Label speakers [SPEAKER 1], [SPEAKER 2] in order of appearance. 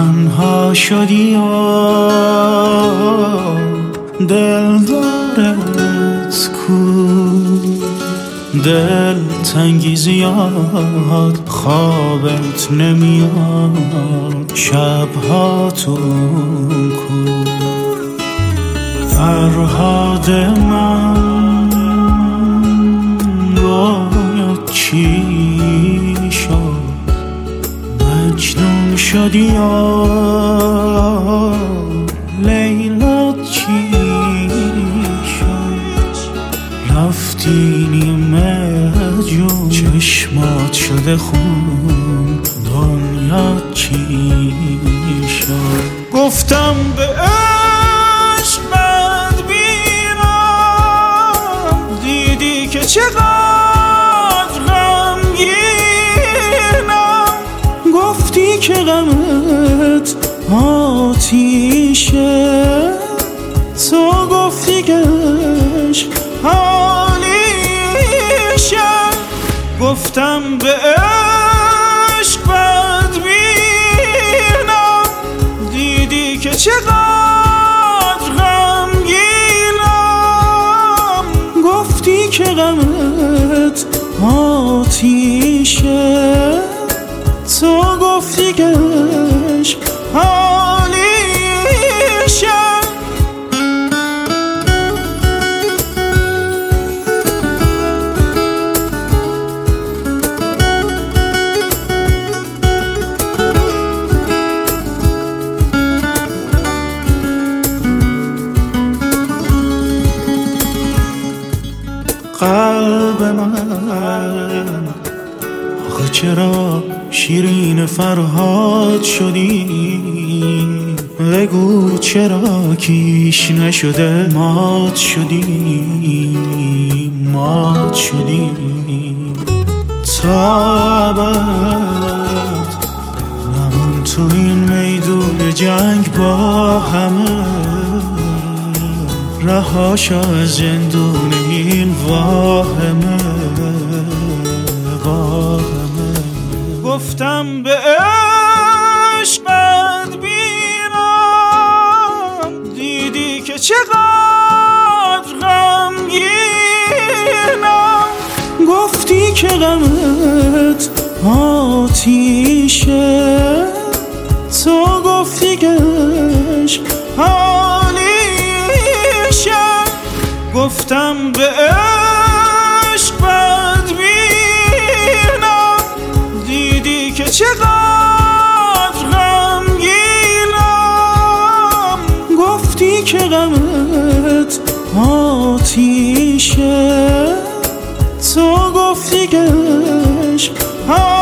[SPEAKER 1] تنها شدی و دلدارت کو، دل تنگی زیاد خوابت نمیاد شبهاتون کو. فرهاد من باید چی شد، مجنون شدی یا لیلا چی شد، رفتی نیمه جون چشمات شده خون، دنیا چی شد. گفتم به عشقت بیرم، دیدی که چقدر غمگینم، گفتی که غمت آتیشه، تو گفتی که عشق حالیشه. گفتم به عشقت بینم، دیدی که چقدر غمگینم، گفتی که غمت آتیشه، تو گفتی که عشق حالیشه. قلب من آخه چرا شیرین فرهاد شدی، بگو چرا کیش نشده مات شدی، مات شدی. تا ابد نمون تو این میدون جنگ با همه، رهاش از زندون این واهمه، واهمه. گفتم به عشقت بیرم، دیدی که چقدر غمگینم، گفتی که غمت آتیشه، تو گفتی که عشق حالیشه. گفتم به عشقت بینم، دیدی که چقدر غمگینم، گفتی که غمت آتیشه، تو گفتی که عشق